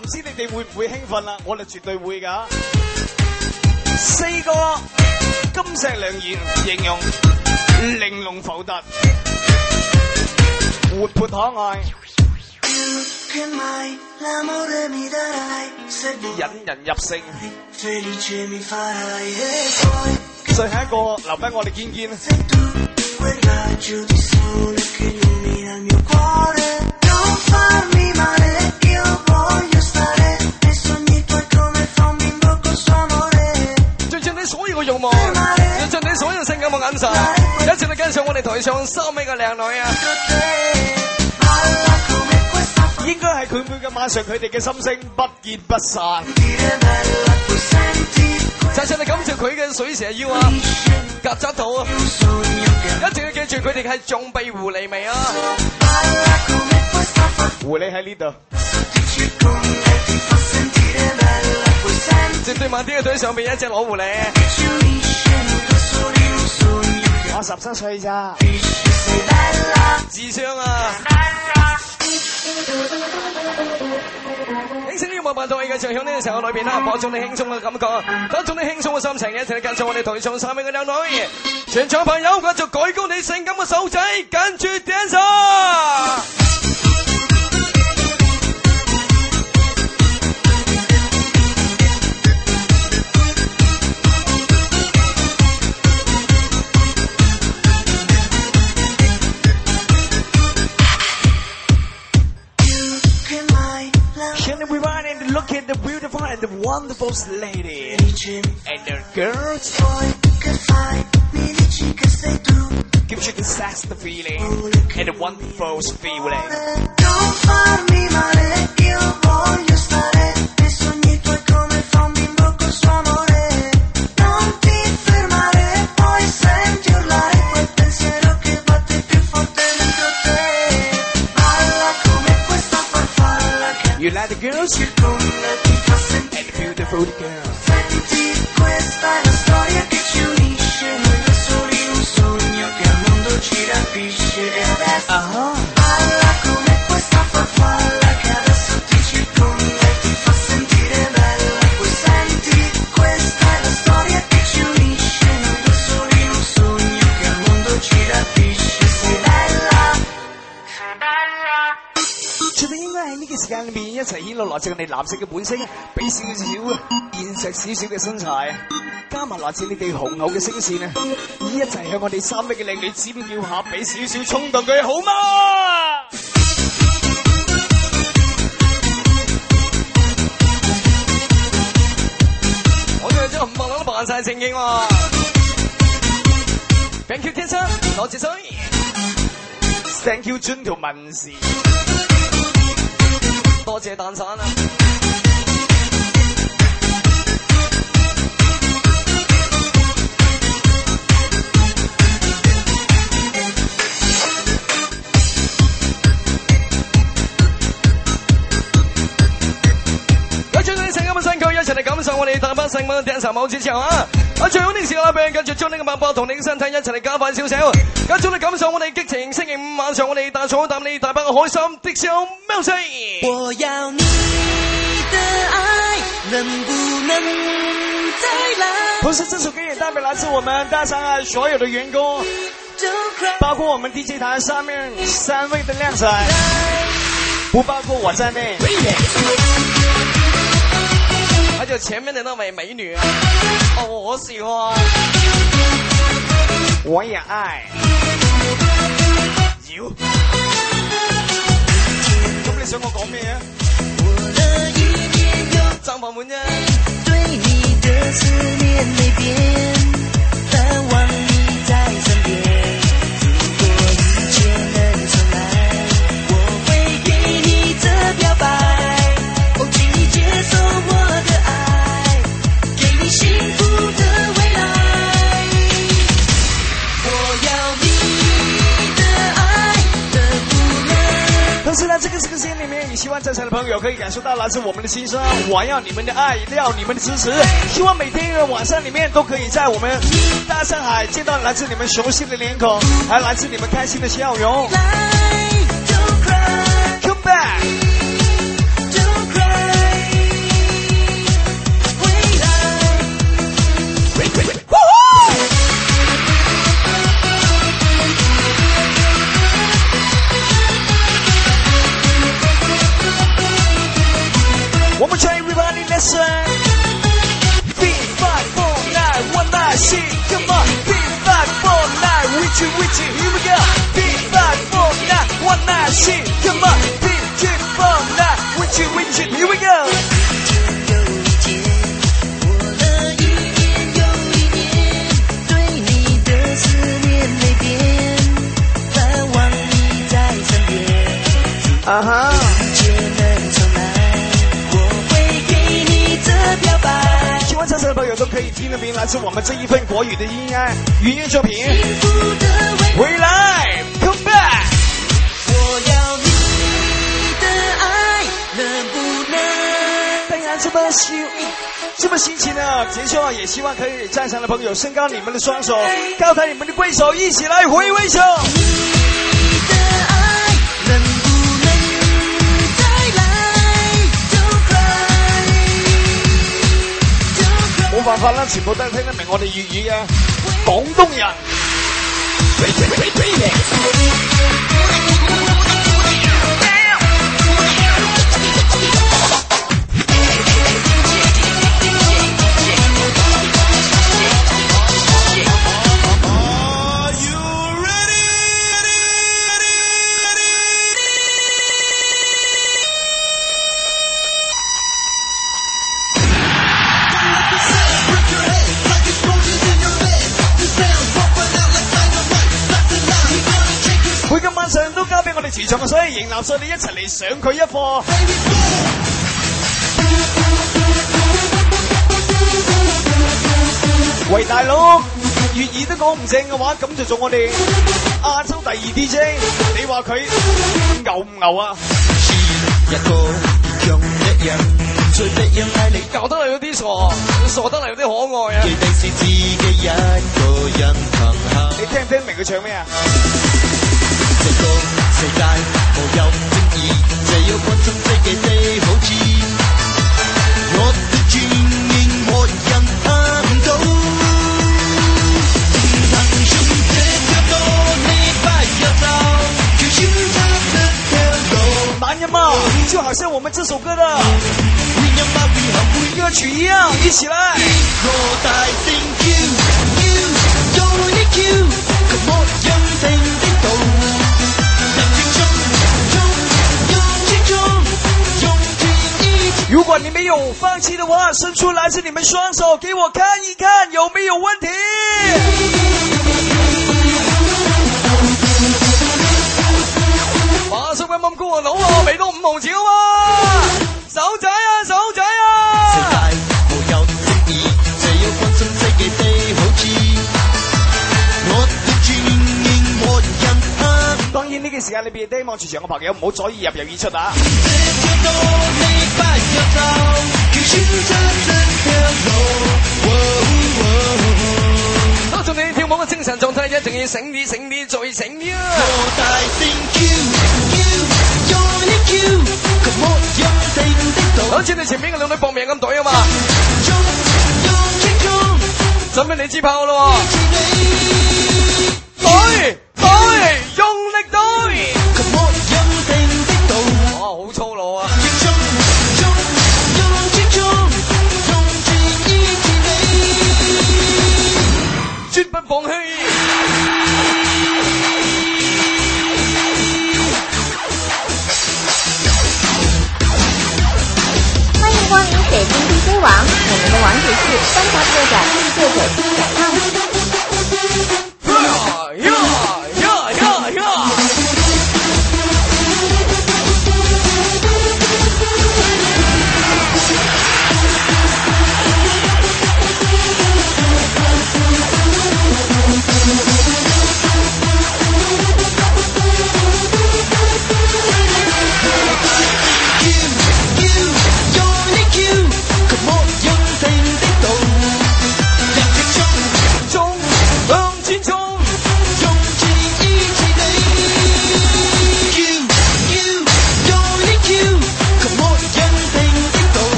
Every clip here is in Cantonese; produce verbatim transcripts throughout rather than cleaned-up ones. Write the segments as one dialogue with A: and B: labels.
A: 唔知你哋會唔會興奮啦？我哋絕對會㗎。四個金石良言形容玲瓏浮凸，活潑可愛，引人入勝。最後一個留俾我哋見見。盡盡你所有嘅慾望，盡盡你所有性感嘅眼神，一齊嚟跟上我哋台上三位嘅靚女啊！應該係佢每個晚上佢哋嘅心聲不見不散。就算你感謝佢嘅水蛇腰啊、曱甴肚啊，一定要記住佢哋係重鼻狐狸味啊！狐狸喺呢度，絕對慢啲嘅隊上邊一隻老狐狸。我十七歲咋，智商啊！輕聲呢個冇辦法，繼續響呢個時候裏邊啦，播種你輕鬆嘅感覺，播種你輕鬆嘅心情，一齊嚟跟上我哋台上三位嘅靚女，全場朋友繼續舉高你性感嘅手仔，跟住 dance。Look at the beautiful and the wonderful lady and the girls. Gives you the sex the feeling and the wonderful feeling. Don't farmi male, io voglio stare nei sogni tuoi come fa un bimbo col suo amore. Non ti fermare, poi senti urlare quel pensiero che batte più forte dentro te. Balla come questa farfalla che you like the girls? Beautiful girl. Senti, questa è la storia che ci unisce, noi da soli un sogno che al mondo ci rapisce. E adesso uh-huh. Balla come questa farfalla che adesso ti circonda e ti fa sentire bella. Poi senti, questa è la storia che ci unisce, noi da soli un sogno che al mondo ci rapisce. Sei bella, sei bella.最尾應該喺呢個時間裏面一齊顯露來自我哋藍色嘅本色，俾少少現實少少嘅身材，加埋來自你哋雄厚嘅聲線啊！一齊向我哋三位嘅靚女尖叫下，俾少少衝動佢好嗎？我哋將冚唪唥都扮晒正經喎 ！Thank you 天生，多謝水 ，Thank you 尊條文士。多謝蛋散啊！有將你聲音嘅身軀一齊嚟感受我哋大班聖文嘅頂層舞之後啊！啊，最好呢時候俾跟住將呢個脈搏同你嘅身體一齊嚟加快少少，跟住你感受我哋激情星期五晚上我哋大草淡你大班嘅開心的笑喵聲。我要你的愛能不能再來？同時這首歌也代表來自我們大山愛所有的員工，包括我們 D J 台上面三位的靚仔，不包括我在內。還有前面的那位美女，哦，我喜歡，我也愛。妖，咁你想我講咩啊？張寶門啫。對你的思念沒變，盼望你在身邊。如果一切能重來，我會給你這表白。哦，請你接受我的愛，給你幸福的未來。我要你的愛能不能。同時呢，這個這個時間裡面，也希望在場的朋友可以感受到來自我們的心聲。我要你們的愛，要你們的支持。希望每天的晚上裡面都可以在我們大上海見到來自你們熟悉的臉孔，還來自你們開心的笑容。Come back。Don't cry。
B: you, with you, here we go. Three, five, four, nine, one, nine, six. Come on, three, two, four, nine, with you, with you, here we go. 啊哈！喜欢唱歌的朋友都可以听得明，来自我们这一份国语的音乐音乐作品。回来 ，Come back。我要你的爱，能不能？当然，这么心这么心情呢，结束啊，也希望可以在场的朋友伸高你们的双手，高抬你们的贵手，一起来挥挥手。你的爱能。冇辦法啦，全部都係聽得明我哋粵語嘅廣東人。持續嘅，所以迎納稅你一齊嚟上佢一課。喂，大佬，粵語都講唔正嘅話，咁就做我哋亞洲第二 D J。你話佢牛唔牛啊？一個用一樣，最敵人係你，搞得嚟有啲傻，傻得嚟有啲可愛啊！記定是自己一個人行下。你聽唔聽明佢唱咩啊？這個世界無有正義，這有關心世界的好處。我的尊嚴沒人看到，騰訊這條路你不要走，就選擇這條路。男人嘛，就好像我們這首歌的歌曲一樣，一起來。我大聲叫，要用力叫，卻沒人聽得到。如果你没有放弃的话，伸出来自你们双手，给我看一看有没有问题。馬叔啱啱高個腦啊，俾多五毫子啊嘛！手仔啊，手仔啊！世界無有正義，這要關心世界的好處。我的尊嚴沒人看。當然呢個時間裏邊，希望全場嘅朋友唔好左耳入右耳出啊！當中你跳舞嘅精神狀態一定要醒啲、醒啲、再醒啲啊！我大聲叫，用力叫，卻沒人聽得到。好似你前面嘅兩女搏命咁隊啊嘛！準備你支炮咯喎！隊隊用力隊，卻沒人聽得到。哇，好粗魯啊！絕不放棄。歡迎光臨北京 D J 網，我們的網址是三 W 點 D J 九七點 com。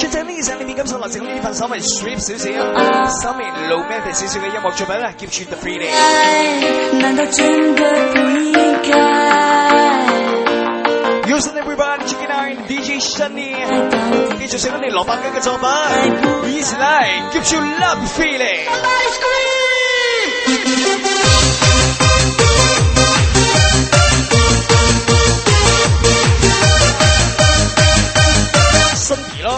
B: 最正呢嘅時候，你面感受來自我呢份稍微 strip 少少、稍微 romantic 少少嘅音樂作品啦，叫 Keep the Feeling。
A: 難道真的不應該
B: Houston everybody check it out D J Sunny 繼續寫緊你蘿蔔雞嘅作品，一起來 Keep you love the feeling。 心儀咯。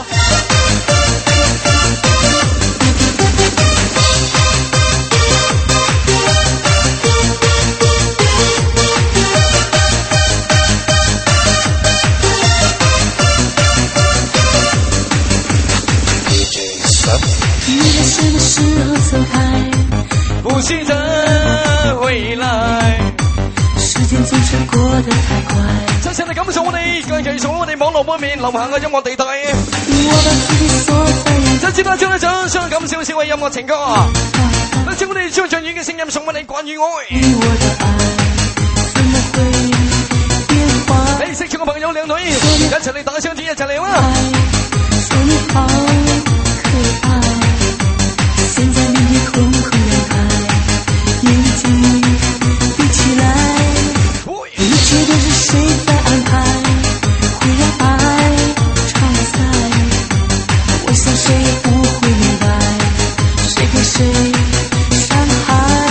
A: 你在什麼時候走開？
C: 不記得回來，
A: 時間總是過得太快。
C: 真正地感受我哋，繼續我哋網絡方面流行嘅音樂地帶。
A: 我把自己鎖在
C: 真知道將一張傷感少少嘅音樂情歌，等將我哋將最遠嘅聲音送俾你關於愛。
A: 我的愛怎麼會變化？
C: 你識唱嘅朋友靚女，一齊嚟打聲指，一齊嚟啦！
A: 說你好可愛，現在面對空空陽台，眼睛閉起來，一切都是誰在安排，會讓愛超載。我想誰不會明白，誰給誰傷害。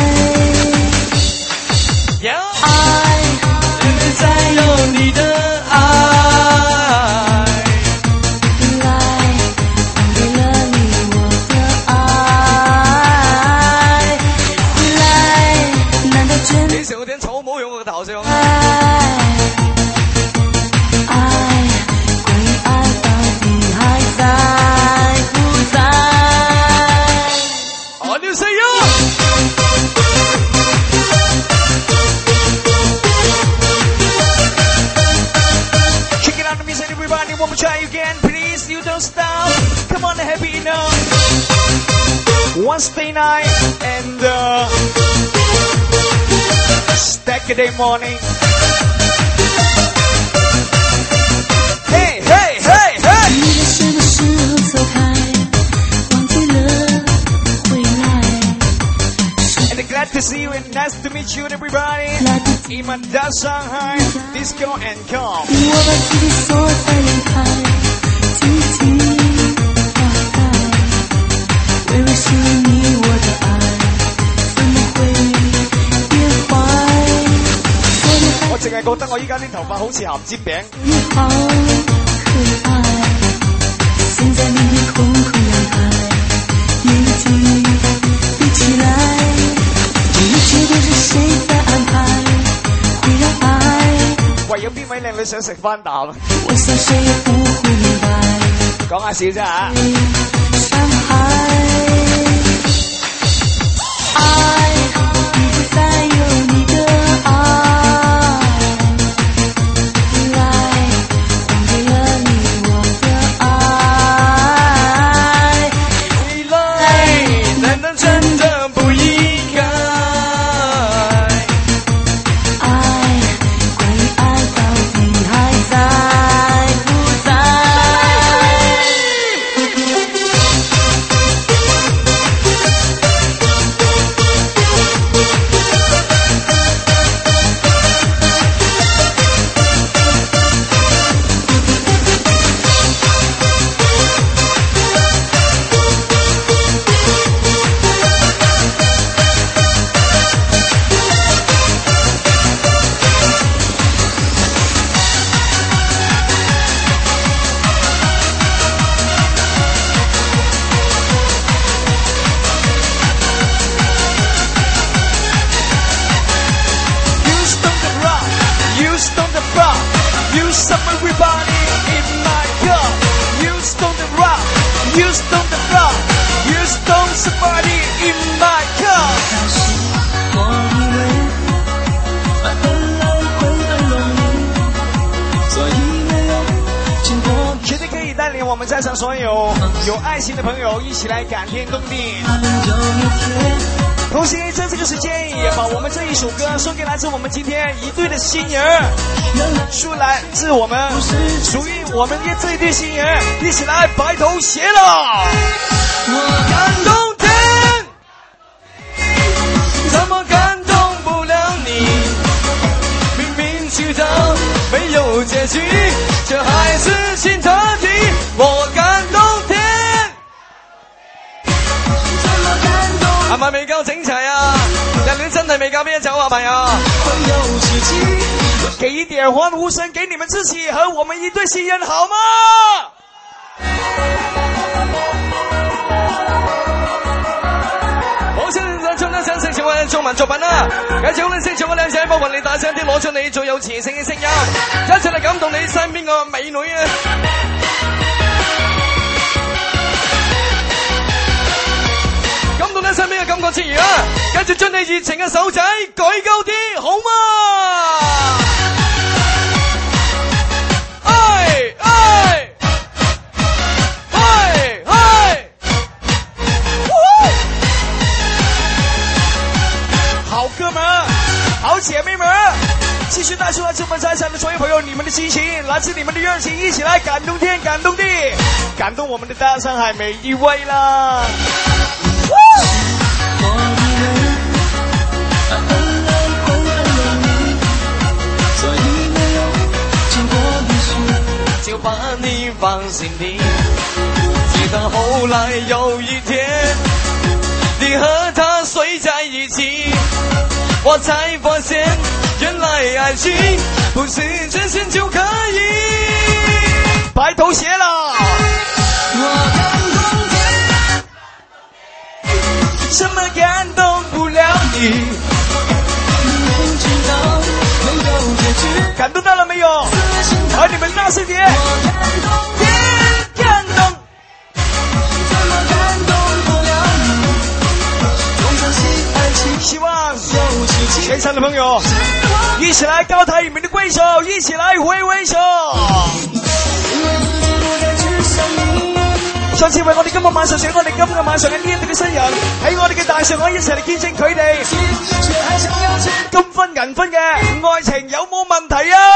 C: Yeah.
A: 愛
C: 再有你的愛。有點醜冇用我個頭像。
A: 愛，愛，關於愛到底還在不在
C: On you say you。
B: Check it out the music everybody, one more try again, please, you don't stop. Come on, happy enough. Wednesday night and uh, Saturday morning. Hey, hey, hey, hey!
A: 你在什麼時候走開？忘記了回來。
B: And glad to see you and nice to meet you everybody.
A: 來不及
B: In my dance Shanghai, disco and come.
A: 我把自己鎖在陽台，靜靜花開，微微是你我的愛，怎麼會變壞？
B: 我淨係覺得我依家啲頭髮好似鹹煎餅。
A: 你好可愛，現在面對空空陽台，眼睛閉起來，一切都是誰在安排，會讓愛。
B: 喂，有邊位靚女想食翻啖？
A: 我想誰也不會明白，
B: 講下笑啫嚇。
A: 傷害。愛已不再有你的愛，來忘記了你我的愛。
C: 未來難道真的不應該？
A: 愛，關於愛到底還在不在？
B: You stone the rock, you stone the rock, you stone everybody in my cup. You stone the rock, you stone the rock, you stone somebody in my cup.
A: 我以為愛本來會很容易，所以沒有經過。
B: 絕對可以帶領我們在場所有有愛心的朋友一起來感天動地。
A: 他們有一天
B: 同时在这个时间也把我们这一首歌送给来自我们今天一对的新人，送来自我们属于我们这一对新人，一起来白头偕老。
C: 我感动天，怎么感动不了你？明明知道没有结局，却还是心特地。我感動天，係咪未夠整齊啊？人戀真係未夠啤酒啊，朋友！
B: 給一點歡呼聲給你們自己和我們一對新人好嗎？
C: 好聲現在唱得想成為中文作品啦！繼續你識唱嘅靚仔，幫我你大聲啲攞出你最有磁性嘅聲音，一齊嚟感動你身邊個美女啊！感動你身邊嘅感覺之餘啊，繼續將你熱情嘅手仔舉高啲，好嗎？哎哎哎哎！
B: 好哥們，好姐妹們，繼續帶出來這麼在場的所有朋友，你們的心情，來自你們的熱情，一起來感動天，感動地，感動我們的大上海每一位啦！
C: 就把你放心裡，直到後來有一天，你和他睡在一起，我才發現原來愛情不是真心就可以。
B: 白頭偕老。
C: 我感動天，
B: 怎麼感動不了你？
C: 明知道沒有結局，
B: 感動到了沒有？而你們大聲點！
C: 感動天，
B: 感動。
C: 怎麼感動不了你？總相信愛情，
B: 希望
C: 有奇蹟。
B: 全場的朋友一起來高抬你們的貴手，一起來揮揮手。上次為我哋今日晚上選我哋今日晚上嘅呢一對嘅新人，喺我哋嘅大上海一齊嚟見證佢哋金分銀分嘅愛情有冇問題啊？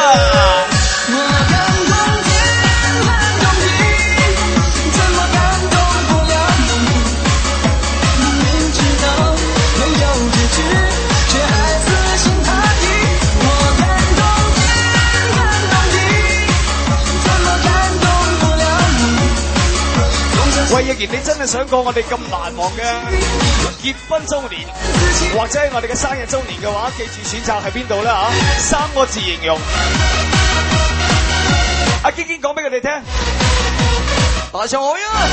B: 喂，若然你真係想過我哋咁難忘嘅結婚週年，或者我哋嘅生日週年嘅話，記住選擇喺邊度啦嚇，三個字形容。阿堅堅講俾佢哋聽，
C: 大上海啊！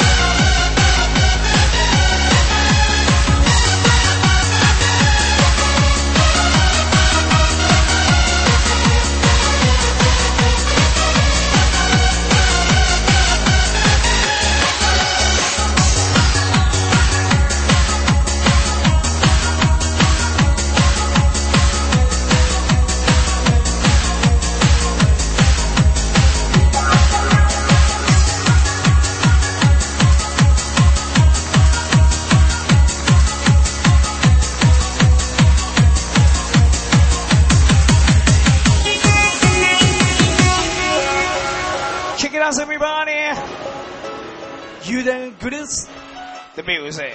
B: Everybody, you the goodest, the music.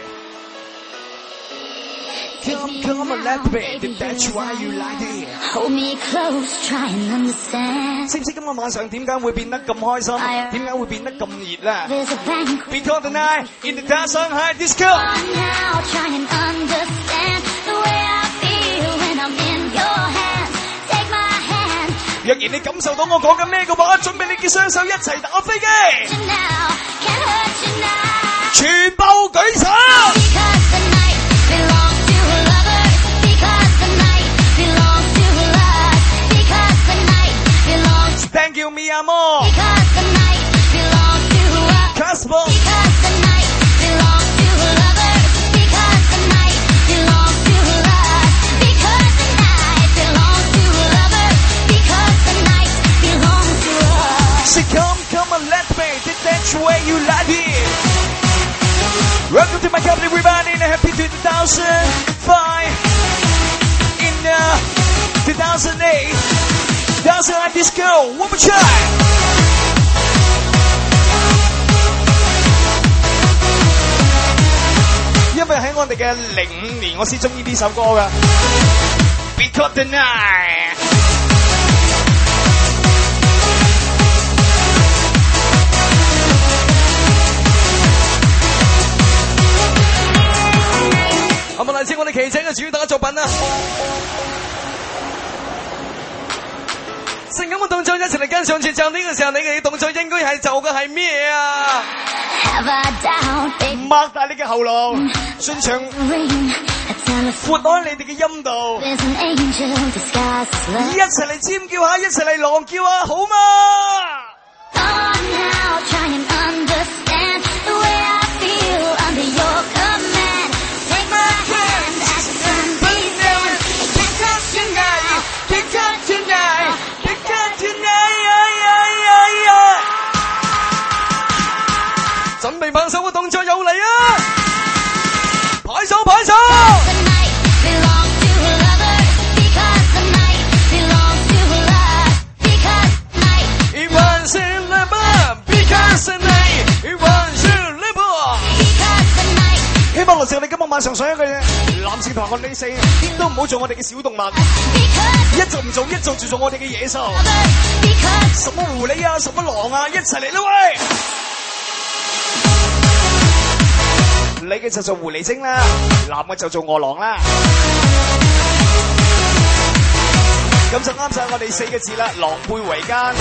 B: Come, come on, let baby, that's why you like it.
D: Hold me close, try and understand.
B: 識唔識今日晚上點解會變得咁開心？點解會變得咁熱咧
D: There's a banquet.
B: Because tonight in the dance Shanghai disco.
D: Now try and understand the way I feel when I'm in your hands. Take my hand.
B: 若然你感受到我講緊咩嘅話，準備你嘅雙手一齊打飛機，
D: You now, can't hurt you now.
B: 全部舉手。
D: Because the night belongs to lovers. Because the night belongs to us. Because the night belongs.
B: Thank you, mi amor.
D: Because the night belongs to us.
B: Casper.
D: Because the night belongs to lovers. Because the night belongs to us. Because the night belongs to lovers. Because the night belongs to us.
B: Say come, come on, let's make it. That's the way you like thousand five, in the two thousand eight, dancing like this girl, one more time. 因為喺我哋嘅零五年，我先中意呢首歌噶。Because the night。咁啊，嚟自我哋奇仔嘅主打作品啊！性感嘅動作一齊嚟跟上節奏，呢個時候你嘅動作應該係做嘅係咩啊？擘大你嘅喉嚨，順暢闊開你哋嘅陰道，一齊嚟尖叫下，一齊嚟狼叫下，好嗎？準備拍手嘅動作有嚟啊！拍手拍手！希望羅少你今日晚上想一句男士同我哋四都唔好做我哋嘅小動物，一做唔做，一做就做我哋嘅野獸。什麼狐狸啊，什麼狼啊，一齊嚟啦喂！你嘅就做狐狸精啦，男嘅就做餓狼啦。咁就啱晒我哋四個字啦，狼狽為奸。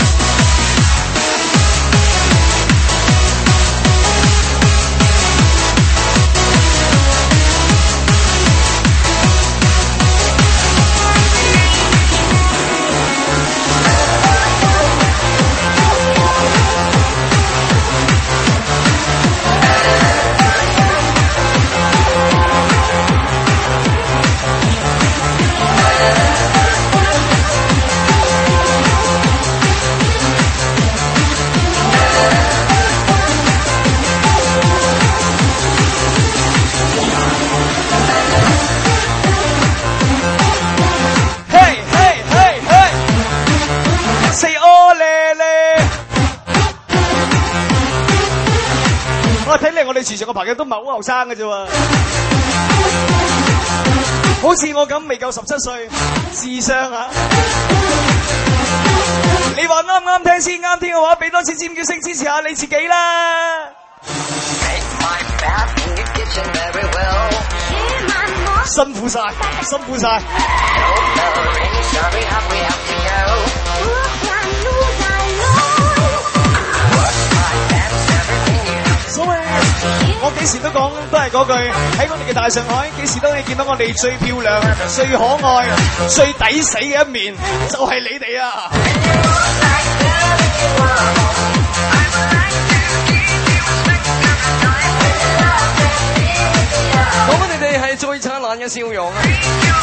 B: 我哋時常嘅朋友都唔係好後生嘅啫喎，好似我咁未夠十七歲，智商啊！你話啱唔啱聽先？啱聽嘅話，俾多次尖叫聲支持下你自己啦！辛苦晒，辛苦晒。所以我幾時都講都係嗰句，喺我哋嘅大上海，幾時都可以見到我哋最漂亮、最可愛、最抵死嘅一面，就係你哋啊！我覺得你哋係最燦爛嘅笑容啊！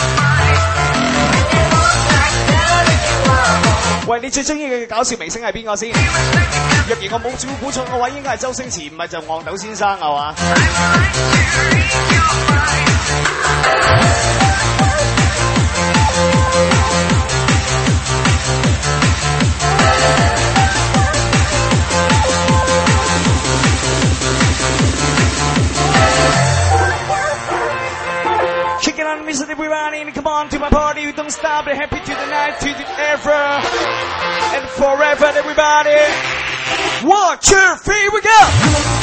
B: 喂，你最中意嘅搞笑明星係邊個先？若然我冇照估錯嘅話，應該係周星馳，唔係就憨豆先生係嘛？Check it out, Mister Everybody, come on to my party, we don't stop, we're happy to the night, to the ever, and forever, everybody. One, two, three, we go!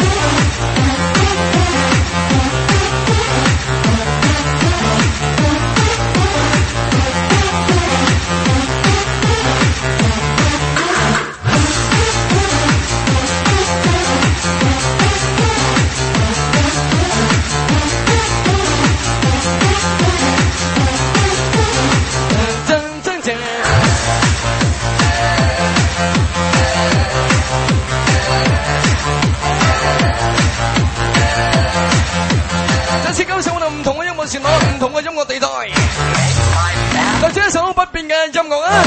B: 旋律唔同嘅音樂地帶，就這一首不變嘅音樂啊！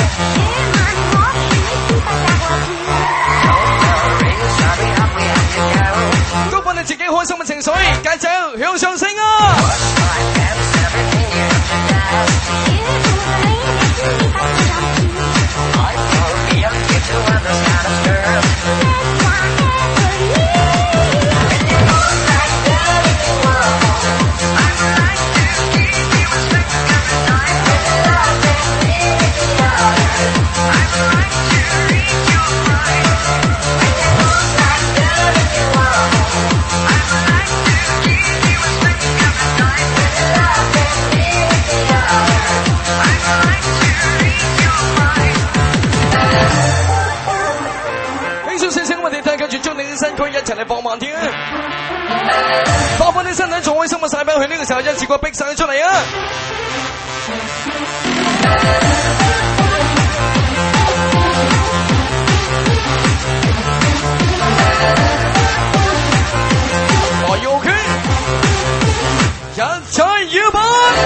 B: 高翻你自己開心嘅情緒，繼續向上升啊！
C: 區，一齊嚟放慢啲啊！包翻啲身體仲開心嘅晒返去，呢個時候一次過逼晒佢出嚟啊！我要 OK， 一齊搖擺。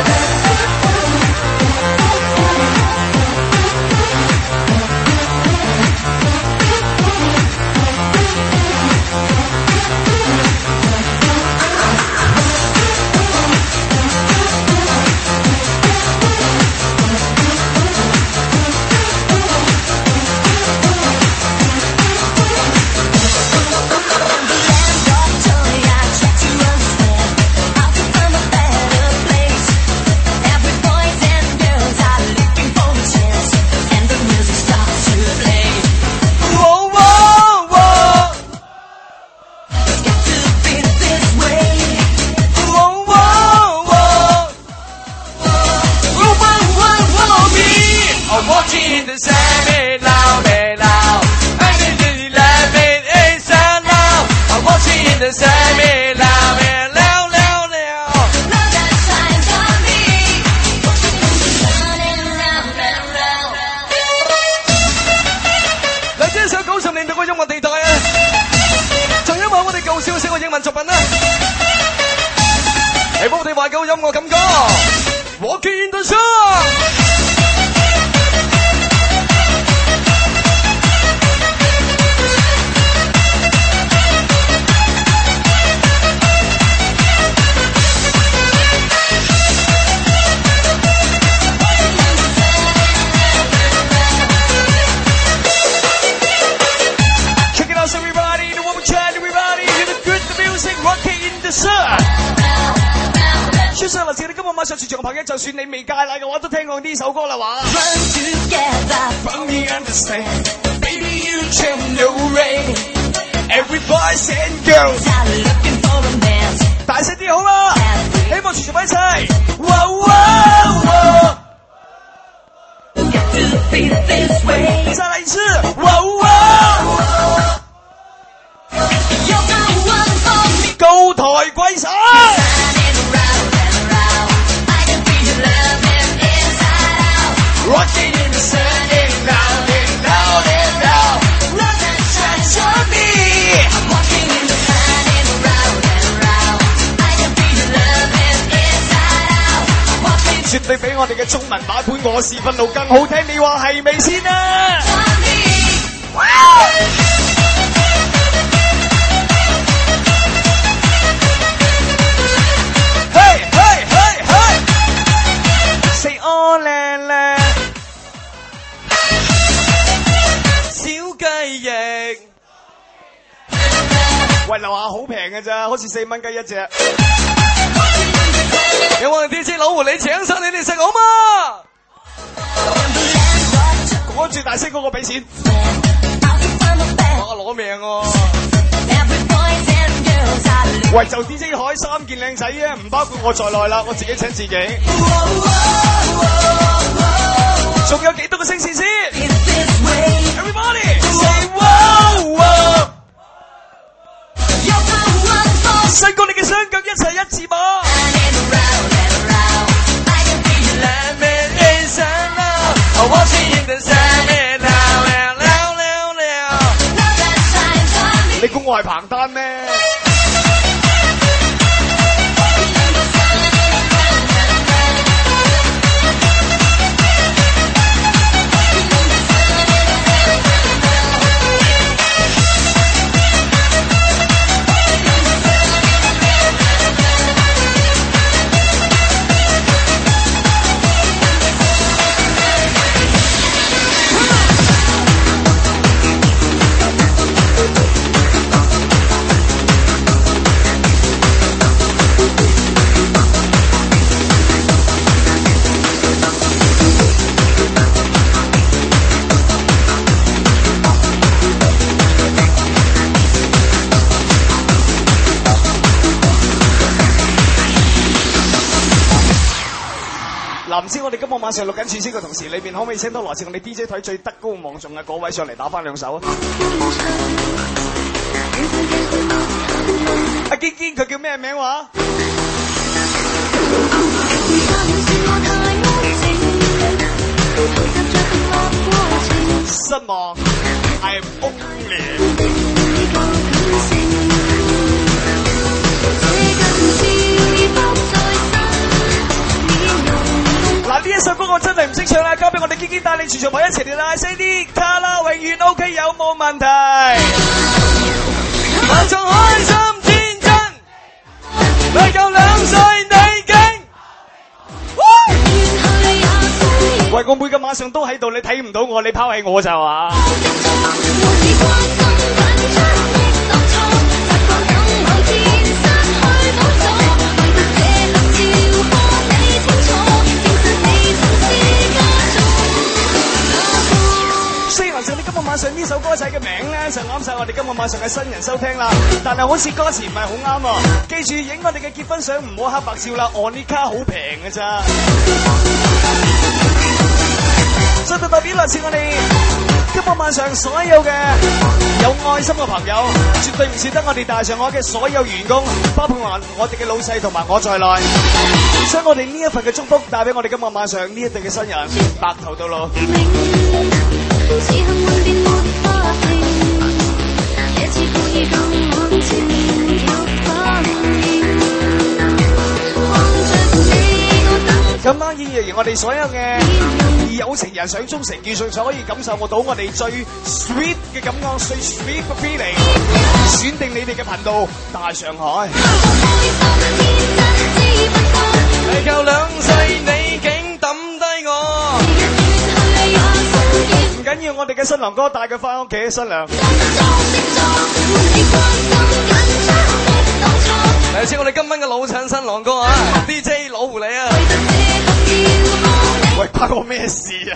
B: 就算你未戒奶嘅話，都聽過呢首歌啦話。大聲啲好啦，希望全部一齊。哇哇哇！再來一次，哇哇！高台貴神。Rocking in the sun and round and round and round. Love that shines on me. I'm walking in the sun and round and round. I can feel your love and inside out. I'm walking. 絕對比我哋嘅中文版本《我是憤怒》更好聽，你話係咪先啊？嘿嘿嘿嘿 ，Say all la la。喂，樓下好平嘅咋，好似四蚊雞一隻。有冇人 D J 老狐狸請晒你哋食好嘛？講住大聲嗰個俾錢。我攞命喎！喂，就 D J 海三件靚仔啊，唔包括我在內啦，我自己請自己。仲有幾多個聲線先 ？Everybody say wow wow！伸過你嘅雙腳一齊一字馬。你估我係彭丹咩？嗱，唔知我哋今日晚上錄緊串燒嘅同時，裏邊可唔可以請到來自我哋 D J 台最德高望重嘅嗰位上嚟打翻兩手啊？ 邊，佢叫咩名話？失望 ，I am only。嗱，呢一首歌我真係唔識唱啦，交俾我哋堅堅帶領全場朋友一齊嚟大聲啲，卡啦永遠 OK， 有冇問題？
C: 萬眾開心天真，未夠兩歲你勁。
B: 喂，我每個晚上都喺度，你睇唔到我，你拋棄我就話。雖然話上你今日晚上呢首歌仔嘅名咧就啱晒我哋今日晚上嘅新人收聽啦，但係好似歌詞唔係好啱啊！記住影我哋嘅結婚相唔好黑白照啦，按呢卡好平嘅咋。再度代表來自我哋今日晚上所有嘅有愛心嘅朋友，絕對唔少得我哋大上海嘅所有員工，包括埋我哋嘅老細同埋我在內，將我哋呢一份嘅祝福帶俾我哋今日晚上呢一對嘅新人，白頭到老。今晚依然我哋所有嘅有情人想忠誠遇上，就可以感受到我哋最 sweet 嘅感覺，最 sweet 嘅 feeling。選定你哋嘅頻道，大上海。
C: 未夠兩歲你竟抌低我，
B: 唔緊要，我哋嘅新郎哥帶佢翻屋企，新娘。
C: 嚟自我哋今晚嘅老襯新郎哥啊 ，D J 老狐狸啊！
B: 喂，關我咩事啊？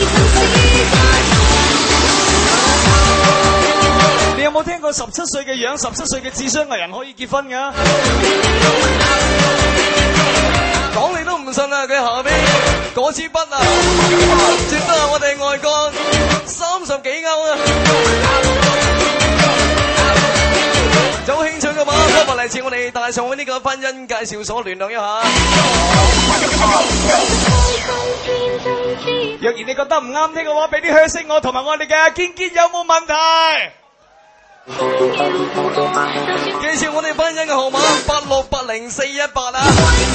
B: 你有冇聽過十七歲嘅樣、十七歲嘅智商嘅人可以結婚㗎？
C: 講你都唔信啊！佢下邊嗰支筆啊，絕對係我哋外國三十幾歐啊！有興趣嘅話，不妨嚟自我哋大上海呢個婚姻介紹所聯絡一下。
B: 若然你覺得唔啱聽嘅話，俾啲噓聲我同埋我哋嘅堅堅有冇問題？
C: 記住我哋婚姻嘅號碼八六八零四一八啊！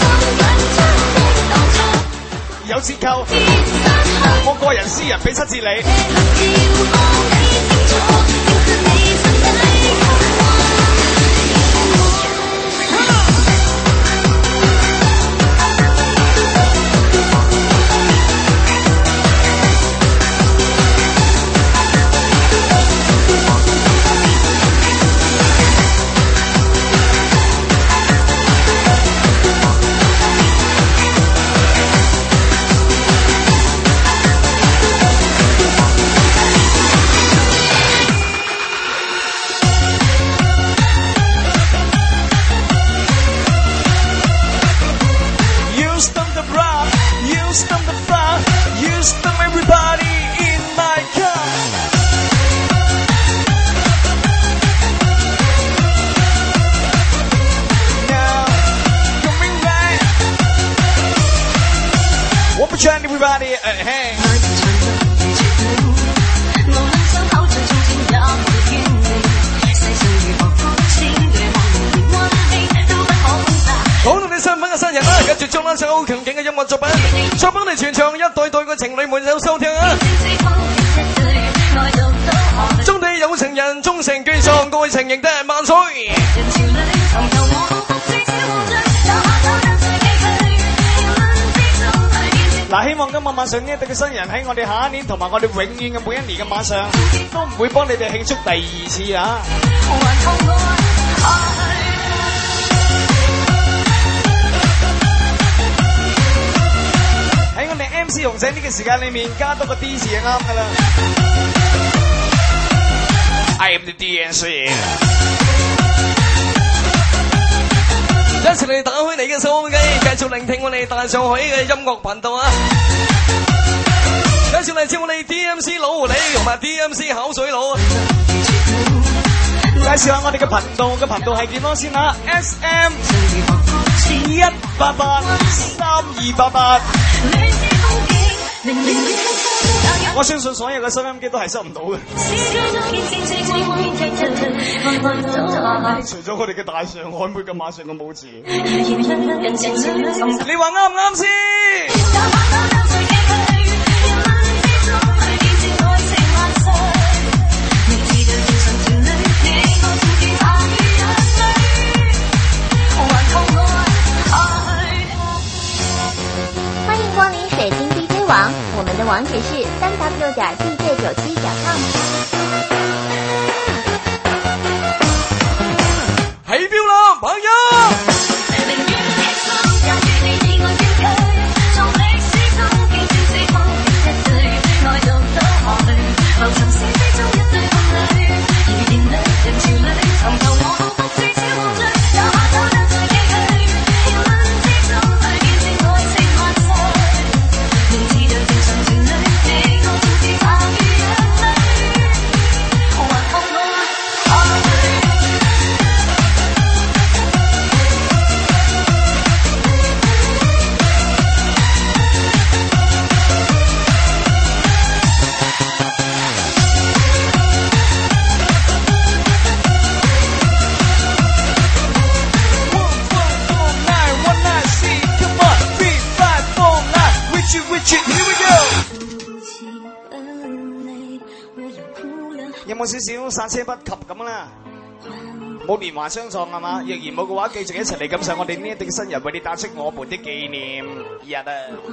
B: 有折扣，我個人私人俾七折你。Everybody, uh, hey.
C: 講到你身份嘅新人啦，跟住中啦首好強勁嘅音樂作品，作品嚟全場一對對嘅情侶們有收聽啊！中地有情人終成眷屬，愛情仍得萬歲。
B: 嗱，希望今日晚上呢一對嘅新人喺我哋下一年同埋我哋永遠嘅每一年嘅晚上，都唔會幫你哋慶祝第二次啊！喺我哋 M C 熊仔呢個時間裏面加多個 D 字就啱噶啦。I am the D N C。
C: 一齊嚟打開你嘅收音機，繼續聆聽我哋大上海嘅音樂頻道啊！繼續嚟接我哋 D M C 老狐狸同埋 D M C 口水佬啊！
B: 介紹下我哋嘅頻道，嘅頻道係幾多先啊 ？S M 一八八三二八八。我相信所有嘅收音機都係收唔到嘅，除咗我哋嘅大上海妹嘅馬上嘅舞字。你話啱唔啱先？
D: 欢迎光临水晶 D J 网，我们的网址是三 w 点 d j 九七点 com。
C: 起標啦，朋友！
B: 有冇少少剎車不及咁啦？冇連環相撞係嘛？若然冇嘅話，繼續一齊嚟感受我哋呢一對新人為你打出我們的紀念日啊！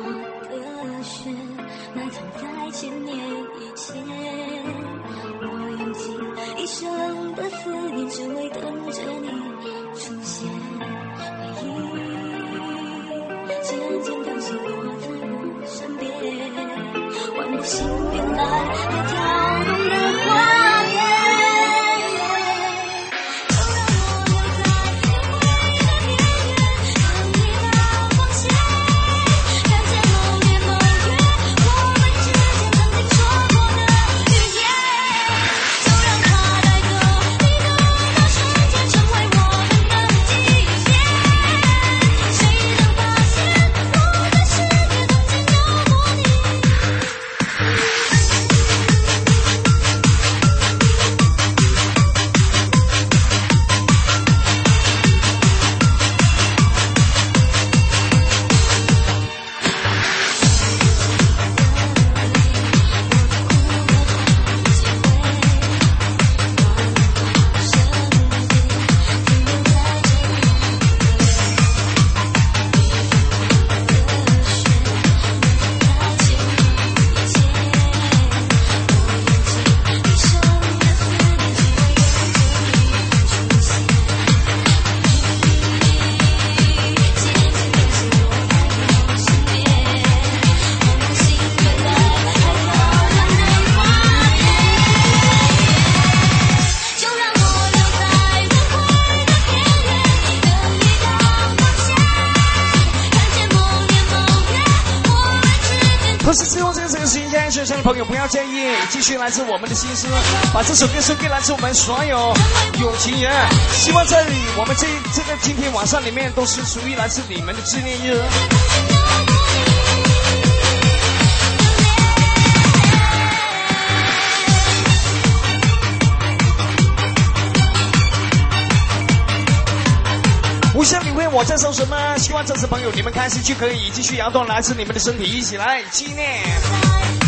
B: 不是希望这个这个时间，学生的朋友不要介意，继续来自我们的心思，把这首歌送给来自我们所有有情人。希望在我们这这个今天晚上里面，都是属于来自你们的纪念日。无限领会我在说什么，希望这次朋友你们开心就可以继续摇动来自你们的身体，一起来纪念。